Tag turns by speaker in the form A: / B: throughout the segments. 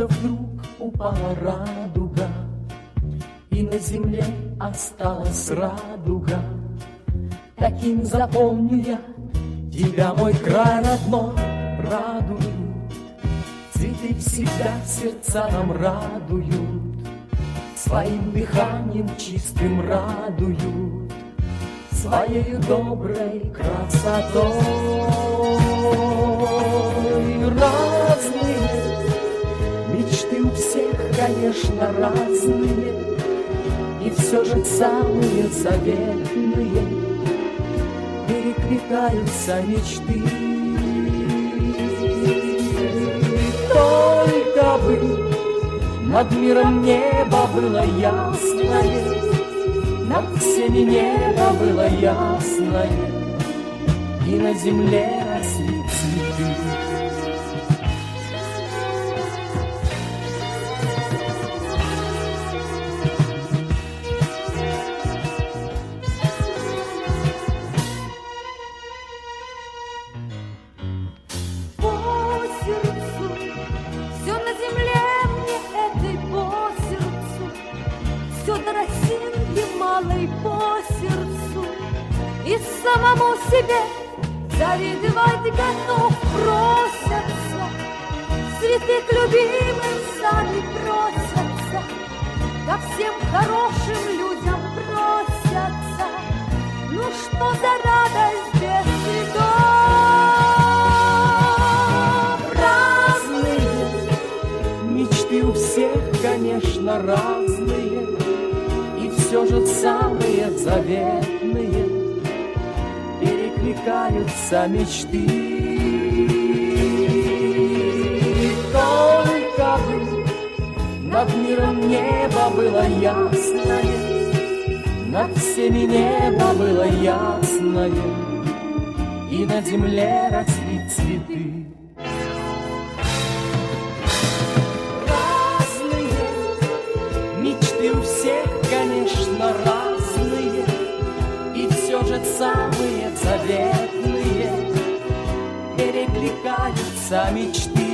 A: неба вдруг упала радуга, и на земле осталась радуга. Таким запомню я тебя, мой край родной, радуют. Цветы всегда сердца нам радуют, своим дыханием чистым радуют, своей доброй красотой. Разные мечты у всех, конечно, разные, и все же самые заветные перекликаются мечты. Только бы над миром небо было ясное, над всеми небо было ясное, и на земле росли цветы.
B: И самому себе завидовать готов просятся, цветы к любимым сами просятся, ко всем хорошим людям просятся. Ну что за радость без цветов?
A: Разные мечты у всех, конечно, разные, и все же самые заветные перекликаются мечты. Только бы над миром небо было ясное, над всеми небо было ясное, и на земле росли цветы. Разные мечты у всех, конечно, разные, и все же самые заветные перекликаются мечты.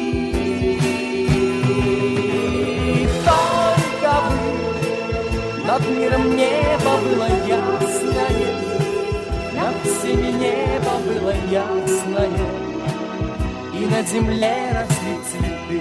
A: Только бы над миром небо было ясное, над всеми небо было ясное, и на земле росли цветы.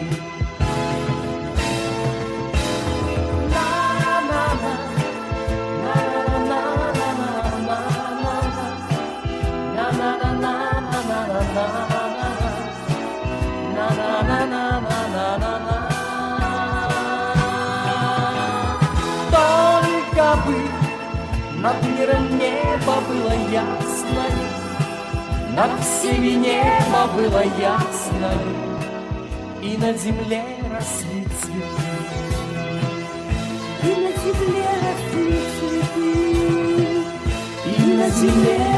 A: Только бы над миром небо было ясное, над всеми небо было ясное, и на земле росли цветы.
B: И на земле росли цветы.
A: И на земле